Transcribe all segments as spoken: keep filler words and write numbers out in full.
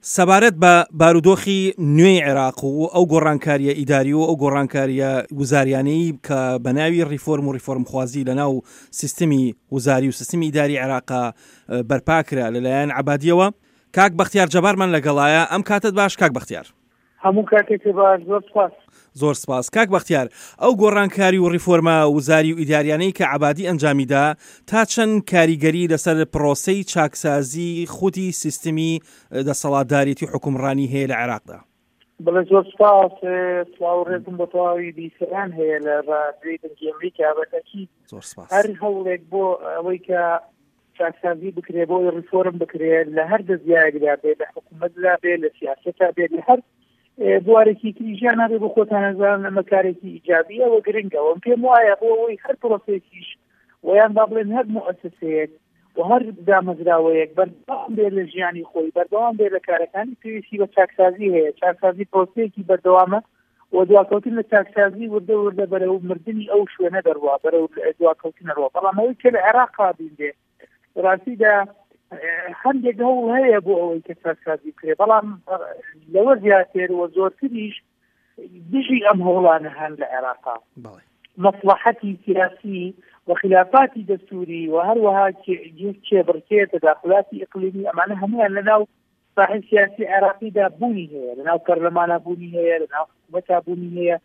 سەبارەت بە بارودۆخی نوێی عێراق و ئەو گۆڕانکاریە ئیداری و ئەو گۆڕانکاریە وزاریانەی کە بەناوی ریفۆرم و ریفۆرمخوازی لەناو سیستمی وزاری و سیستمی ئیداری عێراقا بەرپاکرا لەلایەن عەبادیەوە. کاک بەختیار جەبارمان لەگەڵایە. ئەم کاتت باش کاک بەختیار. هەموو کاتێکی باش. زۆر سپاس. زۆر سپاس. کاک بەختیار، ئەو گۆڕانکاری و ریفۆرمە وزاری و ئیداریانەی کە عەبادی ئەنجامیدا تا چەند کاریگەری لەسەر پرۆسەی چاکسازی خودی سیستمی دەسەڵاتدارێتی حکومڕانی هەیە لە عێراقدا؟ بەڵێ زۆر سپاس. سڵاو ڕێزم بە تەواوی بیسەران هەیە لە ڕادیۆی دەنگی ئەمریکا. بەتاکید زۆر سپاس. هەر هەوڵێک بۆ ئەوەی کە چاکسازی بکرێ، بۆ ریفۆرم بکرێت لە هەر دەستگایەکدا بێت، لە حکوومەتدا بێت، لە سیاسەتا بێت، لە هەر بوارێکی تری ژیان نابێت بۆ خۆتان نەزان ئەمە کارێکی ئیجابیەوە گرنگەوە. پێم وایە بۆ ئەوەی هەر پرۆسێکیش ویان با بڵێن هەر موسسەیەک و هەر دامەزراوەیەک بەردەوام بێت لە ژیانی خۆی، بەردەوام بێت لە کارەکانی پێویستی بە چاکسازی هەیە. چاکسازی پرۆسەیەکی بەردەوامە و دواکەوتن لە چاکسازی وردە وردە بەرەو مردنی ئەو شوێنە دەڕوا، بەرەو دواکەوتن دەڕوا. بەڵام ئەوەی کە لە عێراقا بینێ ڕاستیدا هەندێک هەوڵ هەیە بۆ ئەوەی کە چاکسازی بکرێ، بەڵام لەوە زیاتر و زۆرتریش دژی ئەم هەوڵانە هەن لە عێراقا. مەصلحەتی سیاسی و خلافاتی دەستوری و هەروەها کێبڕکێ تەداخلاتی ئیقلیمی ئەمانە هەمویان لەناو ساحەی سیاسی عێراقیدا بوونی هەیە، لەناو پەرلەمانە بوونی هەیە، لەناو حکوومەتا بوونی هەیە،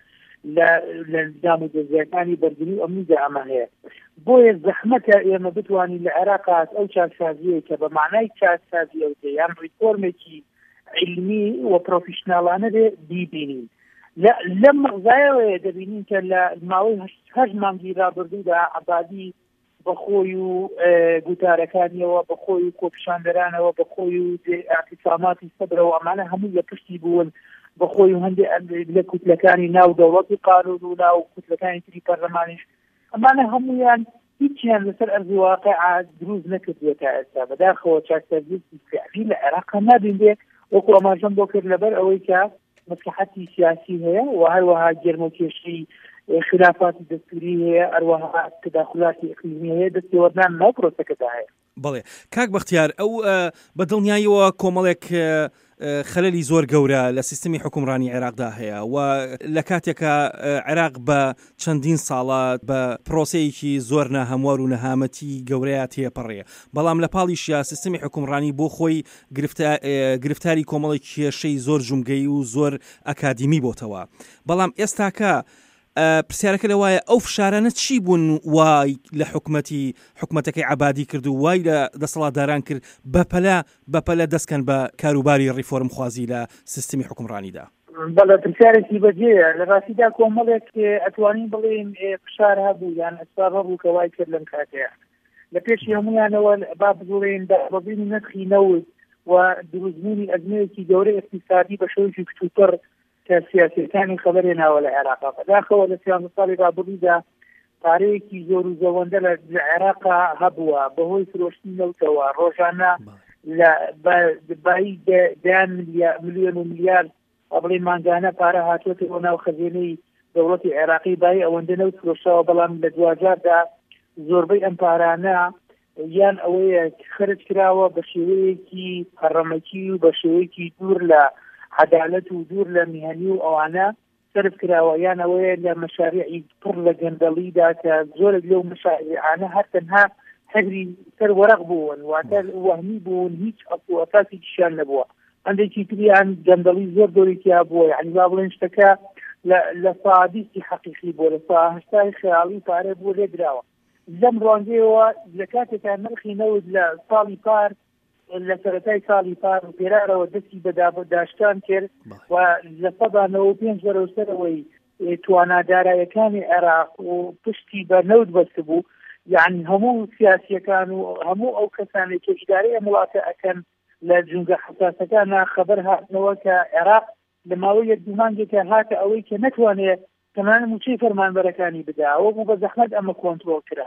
لە نظام دەستگاکانی بەردنی ئەمنیدا ئەمە هەیە. بۆیە زەحمەتە ئێمە بتوانین لە عێراقا ئەو چاکسازیە کە بە معنای چاکسازی ئەو یان ریفۆرمێکی علمی و پرۆفیشناڵانە بێ بیبینین. لەم مەغزایەوەیە دەبینین کە لە ماوەی هەشت مانگی رابردوودا عەبادی بەخۆی و گوتارەکانیەوە، بەخۆی و کۆپیشاندەرانەوە، بەخۆی و ئاعتیساماتی سەدرەوە ئەمانە هەموو لە پشتی بوون، بەخۆی و هەندێک لە کوتلەکانی ناو دەوڵەتی قانون و ناو کوتلەکانی تری پەرلەمانیش ئەمانە هەمویان هیچیان لەسەر ئەرزی واقع دروست نەکردوێتە ئێستا. بەداخەوە چاکسازیی فعلی لە عێراقا نابینێ، وەکو ئەماژەم بۆ کرد لەبەر ئەوەی کە مەسلحەتی سیاسی هەیە و هەروەها گەرمەکێشی خلافاتی دەستوری هەیە، هەروەها تەداخلاتی ئیقلیمی هەیە، دەستێوەردان ناو پرۆسەکەدا هەیە. بەڵێ کاک بەختیار، ئەو بەدڵنیاییەوە کۆمەڵێک خەلەلی زۆر گەورە لە سیستمی حکومڕانی عێراقدا هەیە و لە کاتێکە عێراق بە چەندین ساڵات بە پرۆسەیەکی زۆر ناهەموار و نەهامەتی گەورەیە تێپەڕێ، بەڵام لە پاڵیشیا سیستمی حکومڕانی بۆ خۆی گرفتاری کۆمەڵی کێشەی زۆر جومگەی و زۆر ئەکادیمی بۆتەوە. بەڵام ئێستاکە پرسیارەکە لەوایە ئەو فشارانە چی بوون وای لە حکومەتی حکومەتەکەی عەبادی کرد و وای لە دەسەڵاتداران کرد بەپەلە بەپەلە دەستکەن بە کاروباری ریفۆرم خوازی لە سیستمی حکومڕانیدا؟ بەڵێ پرسیارێکی بەجێیە. لە ڕاستیدا کۆمەڵێک ئەتوانین بڵێن فشار هەبوو یان ئەسباب هەبوو کە وای کرد لەم کاتەیە. لە پێشی هەمویانەوە با بڵێن دابەزینی نرخی نەوت و دروستبوونی ئەزمەیەکی گەورەی اقتصادی بە شێوەیەکی کچووتر کە سیاسەکانی خەبەرێ ناوە لە عێراقا. بەداخەوە لە سیانزە ساڵی ڕابردوودا پارەیەکی زۆر و زەوەندە لە عێراقا هەبووە بەهۆی فرۆشتنی نەوتەوە. ڕۆژانە لە بایی دەیان ملیۆن و میلیارد بڵێ مانگانە پارە هاتوۆتەوە ناو خەزینەی دەوڵەتی عێراقی بای ئەوەندە نەوت فرۆشتەوە، بەڵام لە دوجاردا زۆربەی ئەم پارانە یان ئەوەیە خەرج کراوە بە شێوەیەکی هەڕەمەکی و بە شێوەیەکی دوور لە عەدالەت و دوور لە میهنی و ئەوانە سەرف کراوە، یان ئەوەیە لە مەشاریعی پڕ لە گەندەڵیدا کە زۆرێک لەو مەشاریعانە هەر تەنها هەگری سەر وەرەق بوون، واتە وەهمی بوون، هیچ ئەسڵ و ئەساسێکیشیان نەبووە. هەندێکی تریان گەندەڵی زۆر گەورەیەکیا بووە، یعنی با بڵێن شتەکە لە سەعادیستی حەقیقی بووە، لە سەهشتای خەیاڵی پارە بوو لێدراوە. لەم ڕۆژەیەوە لە کاتێکا نرخی نەوت لە ساڵی پار لە سەرەتای ساڵی پار و پێرارەوە دەستی بەداشتان کرد و لە سەدانەوە پێنج بەرەوسەرەوەی توانادارایەکانی عێراق و پشتی بە نەوت بەست بوو. یعنی هەموو سیاسیەکان و هەموو ئەو کەسانێک کە ئیدارەی وڵاتە ئەکەن لە جونگە حساسەکانە خەبەر هاتنەوە کە عێراق لە ماوەی یەک دوو مانگێکە هاتە ئەوەی کە نەتوانێت تەمام موچەی فەرمانبەرەکانی بداوە بوو بە زەحمەت ئەمە کۆنتڕۆڵ کرا.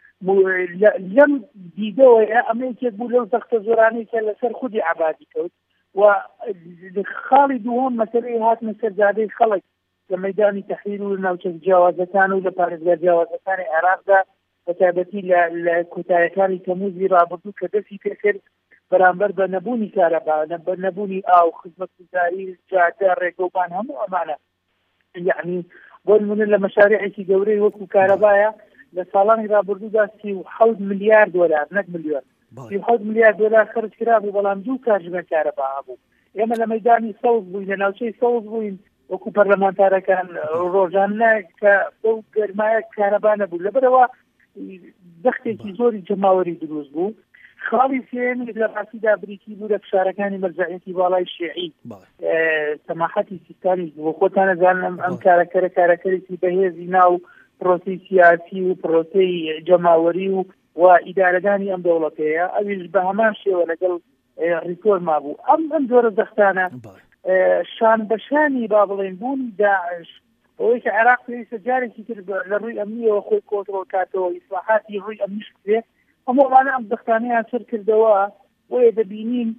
لەم دیدەوەیە ئەمە یەکێک بوو لەو سەختە زۆرانەی کە لەسەر خودی عەبادی کەوت و خاڵی دووەم مەسەلەی هاتنە سەر زادەی خەڵک لە مەیدانی تەحریر و ناوچە جیاوازەکان و لە پارێزگا جیاوازەکانی عێراقدا بەتایبەتی لە کۆتاییەکانی تەمووزی ڕابردوو کە دەستی پێکرد بەرامبەر بە نەبوونی کارەبا بە نەبوونی ئاو خزمەتگوزاری جادە ڕێگەوبان هەموو ئەمانە یعنی بۆ نمونە لە مەشارێعێکی گەورەی وەکو کارەبایە لە ساڵانی رابردوودا سی و حەوت ملیار دۆلار نەک ملیۆن سی و حەوت ملیار دۆلار خرج کرابوو بەڵام دوو کاتژمێر کارەبا هەبوو ئێمە لە مەیدانی سەوز بووین لە ناوچەی سەوز بووین وەکو پەرلەمانتارەکان ڕۆژانە کە بەو گەرمایە کارەبا نەبوو لەبەرەوە دەختێکی زۆری جەماوەری دروست بوو خاڵی سێمی لە ڕاستیدا بریتی بوو لە فشارەکانی مەرجعیەتی باڵای شیعی سەماحەتی سیستانی بۆ خۆتان نەزانم ئەم کارەکەرە کارەکەرێکی بەهێزی ناو پرۆسی سیاسی و پرۆسی جەماوەری و و ئیدارەکانی ئەم دەوڵەتەیە ئەویش بە هەمان شێوە لەگەڵ ریفۆرما بوو ئەم ئەم جۆرە دەختانە شان بەشانی با بڵێن بوونی داعش ئەوەی کە عێراق پێویستە جارێکی تر لە ڕووی ئەمنیەوە خۆی کۆنتڕۆڵ کاتەوە ئیسلاحاتی ڕووی ئەمنیش بکرێت هەمووانە ئەم دەختانەیان سەر کردەوە بۆیە دەبینین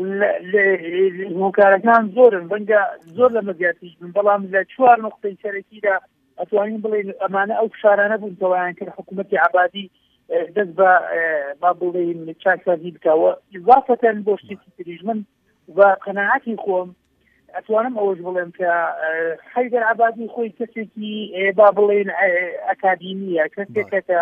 هۆکارەکان زۆرن بەنگە زۆر لە مەزیاتیش بن بەڵام لە چوار نقطەی سەرەکیدا ئەتوانین بڵێن ئەمانە ئەو فشارانە بوون کەوایان کرد حکوومەتی عەبادی دەست بە با بڵێن چاکسازی بکەوە ئیضافەتەن بۆ شتێکی تریش من بە قەناعەتی خۆم ئەتوانم ئەوەش بڵێم کە حەیدەر عەبادی خۆی کەسێکی با بڵێن ئەکادیمیە کەسێکە کە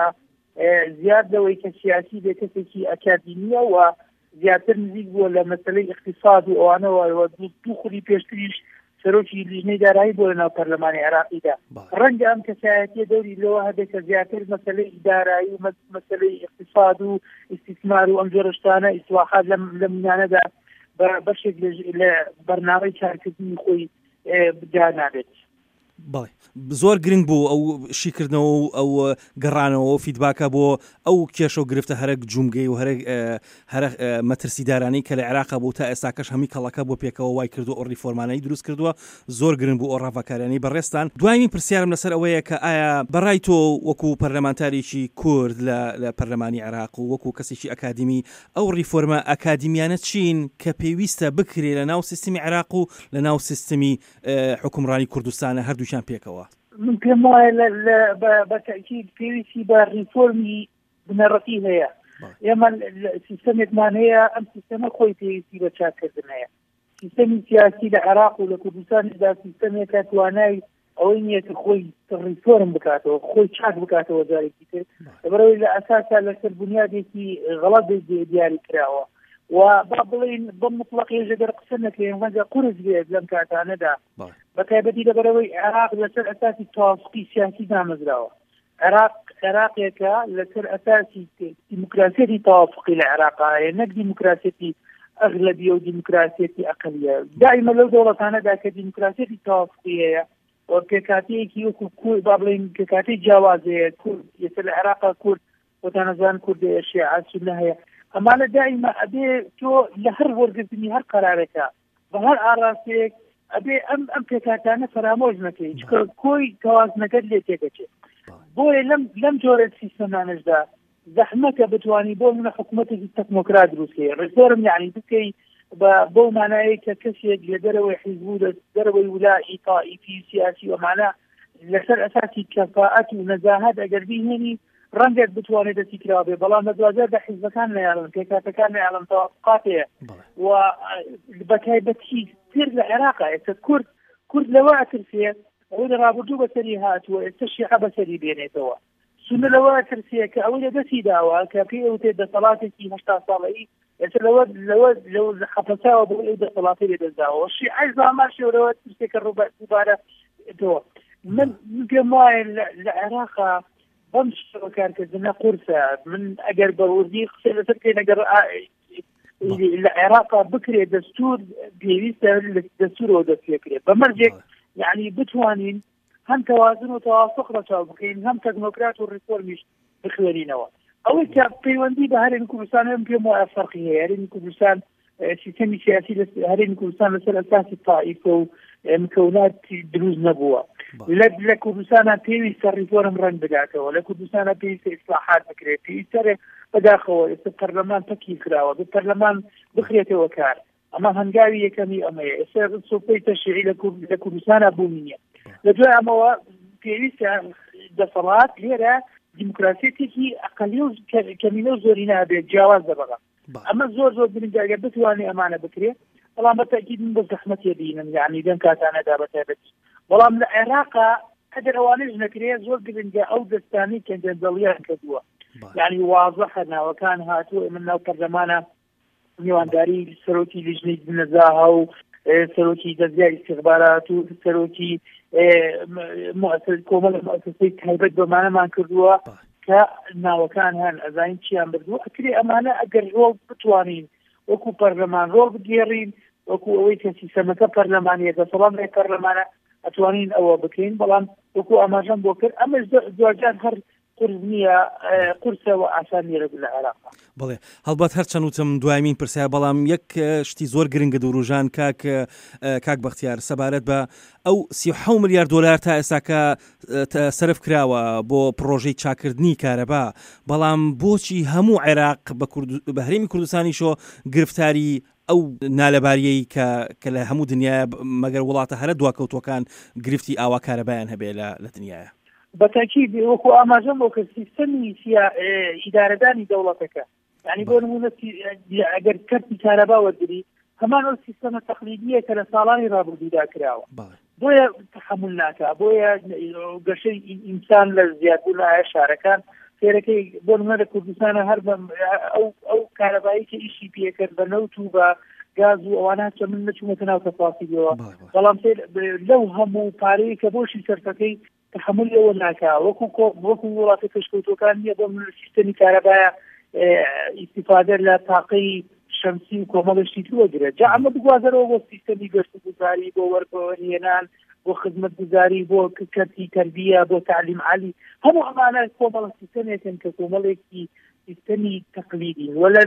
زیاد لەوەی کە سیاسی بێ کەسێکی ئەکادیمیە و زیاتر نزیک بووە لە مەسەلەی اقتصاد و ئەوانەوە دوو خوری پێشتریش سەرۆکی لیژنەی دارایی بۆ لە ناو پەرلەمانی عێراقیدا ڕەنگە ئەم کەسایەتیە دەوری لەوە هەبێت کە زیاتر مەسەلەی دارایی و مەسەلەی اقتصاد و استثمار و ئەم جۆرە شتانە ئیسلاحات لە میانەدا بەشێک لە بەرنامەی کارکردنی خۆی بجانابێت. بەڵێ زۆر گرنگ بوو ئەو شیکردنەوە و ئەو گەڕانەوە فیدباکە بۆ ئەو کێشە و گرفتە هەرە جومگەی و هەرە مەترسیدارانی کە لە عێراقا بوو تا ئێستاکەش هەمی کەڵەکە بۆ پێکەوە وای کردو ئەو ریفۆرمانەی دروست کردووە زۆر گرنگ بوو ئەو ڕافەکارانی بەڕێستان دوایین پرسیارم لەسەر ئەوەیە کە ئایا بەڕای تۆ وەکو پەرلەمانتاریی کورد لە پەرلەمانی عێراق و وەکو کەسێکی ئەکادیمی ئەو ریفۆرمە ئەکادیمیانە چین کە پێویستە بکرێ لە ناو سیستمی عێراق و لە ناو سیستمی حکومڕانی کوردستانە هەردووشان پێکەوە من پێم وایە بە تەکید پێویستی بە ریفۆرمی بنەڕەتی هەیە ئێمە سیستەمێکمان هەیە ئەم سیستەمە خۆی پێویستی بە چاکردن هەیە سیستەمی سیاسی لە عێراق و لە کوردستاندا سیستەمێکە توانای ئەوەی نییە کە خۆی ریفۆرم بکاتەوە خۆی چاک بکاتەوە جارێکی تر لەبەرەوەی لە ئەساسا لەسەر بنیادێکی غەڵەت دیاری کراوە و با بڵێن بەم مطلق ێژەگەر قسە نەکەین وەنجە قورس بێت لەم کاتانەدا بەتایبەتی لەبەرەوەی عێراق لەسەر ئەساسی تاوافقی سیاسی دامەزراوە عێراق عێراقێکە لەسەر ئەساسی دیموکراسیەتی تاوافقی لە عێراق هەیە نەک دیموکراسیەتی ئەغلبیە و دیموکراسیەتی ئەقلیە دائیمە لەو دەوڵەتانەدا کە دیموکراسیەتی تاوافقی هەیە و پێکاتەیەکی وەکو کورد با بڵێن پێکاتەی جیاوازەیە کورد یەسەر لە عێراقا کورد وەتانەزان کوردی شیعە سونە هەیە ئەمانە دائیمە ئەبێ تۆ لە هەر وەرگرتنی هەر قەرارێکە بە هەر ئاڕاستەیەک ئەبێ ئەم ئەم پێکاتانە فرامۆژ نەکەی کۆی تەوازنەکەت لێ تێگەچێت بۆیە لەم لەم جۆرە سیستەمانەشدا زەحمەتە بتوانی بۆ منە حکوومەتێکی تەکنۆکرات دروستکەی ڕێزۆرم یعنی بکەی بۆ مانایە کە کەسێک لە دەرەوەی حیزب و دەرەوەی ولائی تائیفی سیاسی ومانە لەسەر ئەساسی کەفاءەت و نەزاهەت ئەگەر بیهێنی ڕەنگێک بتوانێت دەستی کرا بێ بەڵام لە دوازار دە حیزبەکان نەیاڵن پێکاتەکان نەیاڵن تەوافقاتەیە و بەتایبەتی تر لە عێراقا ئێستا کورد کورد لەوە ئەترسێ ئەوەی لە ڕابردوو بەسەری هاتووە ئێستا شیعە بەسەری بێنێتەوە سونە لەوە ئەترسێ کە ئەوەی لە دەستی داوە کە پێی ئەوتێ دەسەڵاتێکی هەشتا ساڵەیی ئێستا لەوە لەوە لەو حەپەساوە بۆ ئەو دەسەڵاتی لێ دەستداوە شیعەی زامان شێورەوە ترسێکە ڕووبارە تۆ من پێم وایە لە عێراقا بەم شتەوە کارکردنە قورسە من ئەگەر بەوردی قسە لەسەر بکەین ئەگەر لە عێراقا بکرێت دەستور پێویستە دەستورەوە دەست پێکرێت بەمەرجێک یعنی بتوانین هەم تەوازن و تەوافق ڕەچاو بکەین هەم تەکنۆکرات و ریفۆرمیش بخوێنینەوە ئەوەی کە پەیوەندی بە هەرێمی کوردستان هەم پێم وایە فەرقی هەیە هەرێمی کوردستان سیستەمی سیاسی هەرێمی کوردستان لەسەر ئەساسی تائیفە و مکەونات دروست نەبووە لە کوردستانە پێویستە ریفۆرم ڕەنگ بداتەوە لە کوردستانە پێویستە ئیسلاحات بکرێت پێویستە بەداخەوە ئێستا پەرلەمان تەکی کراوە بە پەرلەمان بخرێتەوە کار ئەمە هەنگاوی یەکەمی ئەمەیە ئێستا سۆپەی تەشریعی لە کوردستانە بوومی نییە لە دوای ئەمەوە پێویستە دەسەڵات لێرە دیموکراسیەتێکی ئەقەلی و کەمینە و زۆرینە بێت جیاواز دەبڕە ئەمە زۆر زۆر گرنگە بتوانێت ئەمانە بکرێت بەڵام بەتاکید من بە زەحمەت بینم یعنی دەم کاتانەدا بەتایبەت بەڵام لە عێراقا ئەگەر ئەوانەش نەکرێت زۆر گرنگە ئەو دەستانی کە جەندەڵیان کردووە یعنی واضحە ناوەکان هاتووە من ناو پەرلەمانە میوانداری سەرۆکی لیژنەی نەزاها و سەرۆکی دەستگای استیخبارات و سەرۆکی کۆمەڵە مؤسسەی تایبەت بەمانەمان کردووە کە ناوەکان هەن ئەزاین چیان بردووە ئەکرێ ئەمانە ئەگەر ڕۆڵ بتوانین وەکو پەرلەمان ڕۆڵ بگێڕین وەکو ئەوەی کە سیستەمەکە پەرلەمانیە دەسەڵات لای پەرلەمانە ئەتوانین ئەوە بکەین بەڵام وەکو ئاماژەم بۆ کرد ئەمەش دوجار هەر قرس نییە قورسەوە ئاسان نیە لە عێراق بڵێ هەڵبەت هەرچەند وتم دوایمین پرسیار بەڵام یەک شتی زۆر گرنگە دووڕژان کاک کاک بەختیار سەبارەت بە ئەو سی و حەوت ملیار دۆلار تا ئێستاکە سەرف کراوە بۆ پرۆژەی چاکردنی کارەبا بەڵام بۆچی هەموو عێراق بە هەرێمی کوردستانیشۆ گرفتاری ئەو نالەباریەی کە لە هەموو دنیا مەگەر وڵاتە هەرە دواکەوتوەکان گرفتی ئاوا کارەبایان هەبێ لە دنیاە بەتاکید وەکو ئاماژەم بۆ کە سیستەمی ئیدارەدانی دەوڵەتەکە یعنی بۆ نمونە ئەگەر کەرتی کارەبا وەرگری هەمان ئەو سیستەمە تەقلیدیە کە لە ساڵانی ڕابردوودا کراوە بۆیە تەحمل ناکە بۆیە گەشەی ئینسان لە زیادبوون لە شارەکان فێرەکەی بۆ نمونە لە کوردستانە هەر ئەو کارەبایی کە ئیشی پێکرد بە نەوت و بە گاز و ئەوانە چە من نەچوومەتە ناو تەفاسیلەوە بەڵام لەو هەموو پارەی کە بۆشی سەرفەکەی تحمل ئەوە ناکا وەکو وەکو وڵاتی پێشکەوتوەکان نییە بۆ من سیستەمی کارەبایە ئیستیفادە لە تاقەی شەمسی و کۆمەڵشتی وەگرێت جا ئەمە بگوازەرەوە بۆ سیستەمی گەشتوگوزاری بۆ وەربەوەهێنان بۆ خزمەتگوزاری بۆ کەرتی تەربیە بۆ تعلیم عالی هەموو ئەمانە کۆمەڵە سیستەمێکن کە کۆمەڵێکی سیستەمی تەقلیدی ولا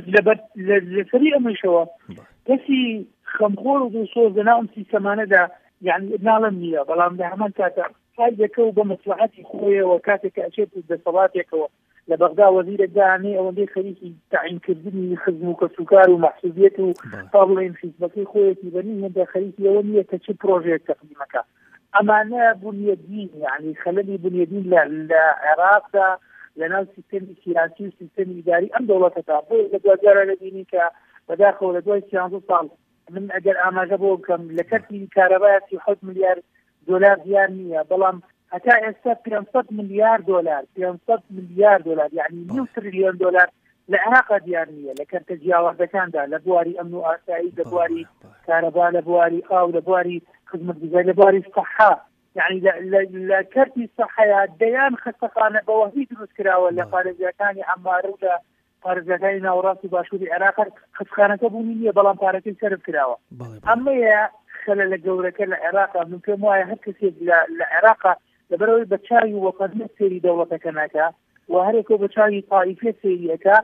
لەسەری ئەمەشەوە کەسی خەمخۆر و دووسۆز لەناو ئەم سیستەمانەدا یعنی ناڵم نییە بەڵام لە هەمان کاتە فایدەکە و بە مەسلحەتی خۆیەوە کاتێک کە ئەچێت دەسەڵاتێکەوە لە بەغدا وەزیرەکدانێ ئەوەندەی خەریکی تعینکردنی خزم و کەسوکار و مەحسوبیەت و تا بڵێن خیزمەکەی خۆیەتی بەنی هێندە خەریکی ئەوە نییە کە چ پرۆژێک تەقدیمەکە ئەمانە بنیەدین یعنی خەلەلی بنیەدین لە عێراقدا لەناو سیستەمی سیاسی و سیستەمی ئیداری ئەم دەوڵەتەدا بۆ لە دوجارە لەبینی کە بەداخەوە لە دوای سیانزە ساڵ من ئەگەر ئاماژە بۆ بکەم لە کەرتی کارەبایە سی و حەوت ملیار دۆلار دیار نییە بەڵام هەتا ئێستا پێنجسەد ملیار دۆلار پێنجسەد ملیار دۆلار یعنی نیو تریلیۆن دۆلار لە عێراقا دیار نییە لە کەرتە جیاوازەکاندا لە بواری ئەمن و ئاسایی لە بواری کارەبا لە بواری ئاو لە بواری خزمەتگوزاری لە بواری سەحا یعنی لە کەرتی سەحەیە دەیان خەستەخانە بەوەهی دروست کراوە لە پارێزیەکانی عەمارە و لە پارێزەکانی ناوەڕاستی باشووری عێراق خەستەخانەکە بوونی نییە بەڵام پارەکەی سەرف کراوە ئەمەیە خەلە لە گەورەکە لە عێراقا من پێم وایە هەر کەسێک لە عێراقا لەبەرەوەی بە چاوی وەفەرمێت سێری دەوڵەتەکە ناکە و هەرێکۆ بە چاوی تائیفێ سێریەکە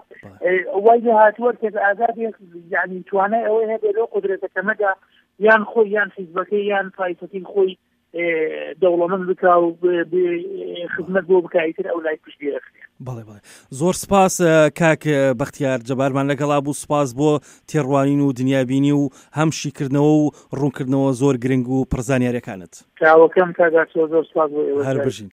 وای لە هاتووە کەس ئازادێک یعنی توانای ئەوەی هەبێت لەو قودرەتەکەمەدا یان خۆی یان حیزبەکەی یان تائیفەکەی خۆی دەوڵەمەند بکا و خزمەت بۆ بکایتر ئەو لای پشتی رەخنێ بەڵێ بڵێ زۆر سپاس کاک بەختیار جەبارمان لەگەڵا بوو سپاس بۆ تێڕوانین و دنیابینی و هەمشیکردنەوە و ڕوونکردنەوە زۆر گرنگ و پرزانیاریەکانت چاوەکەم کاگا زۆر سپاس بۆ هەر بژین